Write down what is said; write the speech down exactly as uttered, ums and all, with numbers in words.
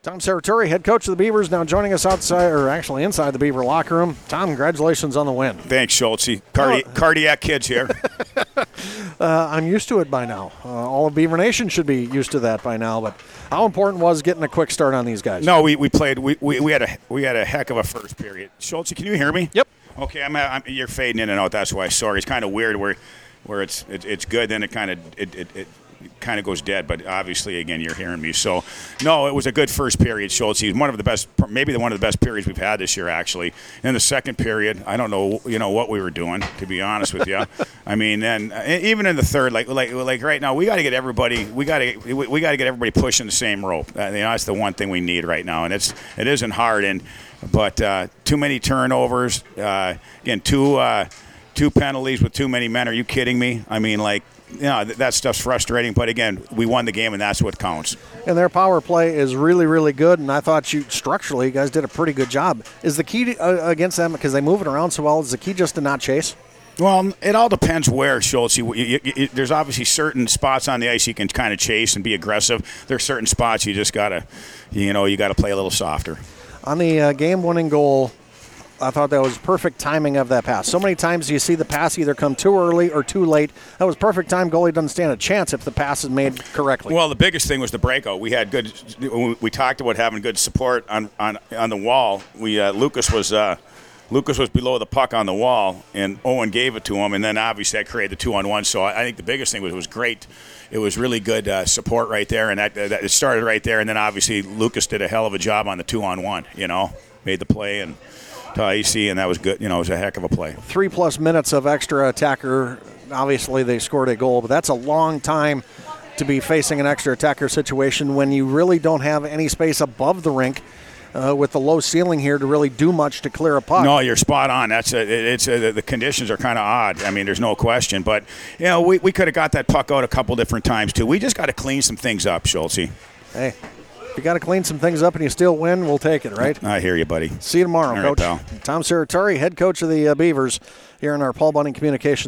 Tom Serratore, head coach of the Beavers, now joining us outside, or actually inside the Beaver locker room. Tom, congratulations on the win. Thanks, Schultze. Cardi- oh. Cardiac kids here. uh, I'm used to it by now. Uh, all of Beaver Nation should be used to that by now. But how important was getting a quick start on these guys? No, we, we played. We, we, we had a we had a heck of a first period. Schultze, can you hear me? Yep. Okay, I'm, I'm you're fading in and out. That's why. Sorry, it's kind of weird where where it's it, it's good, then it kind of it it. it kind of goes dead, but obviously, again, you're hearing me. So, no, it was a good first period, Schultze. He's one of the best, maybe the one of the best periods we've had this year, actually. In the second period, I don't know, you know, what we were doing, to be honest with you. I mean, and even in the third, like, like, like right now, we got to get everybody, we got to, we, we got to get everybody pushing the same rope. Uh, you know, that's the one thing we need right now, and it's, it isn't hard. And, but uh, too many turnovers. Uh, again, two, uh, two penalties with too many men. Are you kidding me? I mean, like. You know, that stuff's frustrating, but again, we won the game, and that's what counts. And their power play is really, really good, and I thought you structurally, you guys did a pretty good job. Is the key to, uh, against them, because they move it around so well, is the key just to not chase? Well, it all depends where, Schultze. You, you, you, there's obviously certain spots on the ice you can kind of chase and be aggressive. There's certain spots you just got to, you know, you got to play a little softer. On the uh, game-winning goal, I thought that was perfect timing of that pass. So many times you see the pass either come too early or too late. That was perfect time. Goalie doesn't stand a chance if the pass is made correctly. Well, the biggest thing was the breakout. We had good. We talked about having good support on on, on the wall. We uh, Lucas was uh, Lucas was below the puck on the wall, and Owen gave it to him, and then obviously that created the two on one. So I think the biggest thing was it was great. It was really good uh, support right there, and that, that it started right there, and then obviously Lucas did a hell of a job on the two on one. You know, made the play and. To I C, and that was good. You know, it was a heck of a play. Three plus minutes of extra attacker. Obviously, they scored a goal, but that's a long time to be facing an extra attacker situation when you really don't have any space above the rink uh, with the low ceiling here to really do much to clear a puck. No, you're spot on. That's a, it's a, the conditions are kind of odd. I mean, there's no question, but you know, we we could have got that puck out a couple different times too. We just got to clean some things up, Schultze. Hey. If you got to clean some things up and you still win, we'll take it, right? I hear you, buddy. See you tomorrow, All Coach. right, pal. Tom Serratore, head coach of the uh, Beavers, here in our Paul Bunning Communications.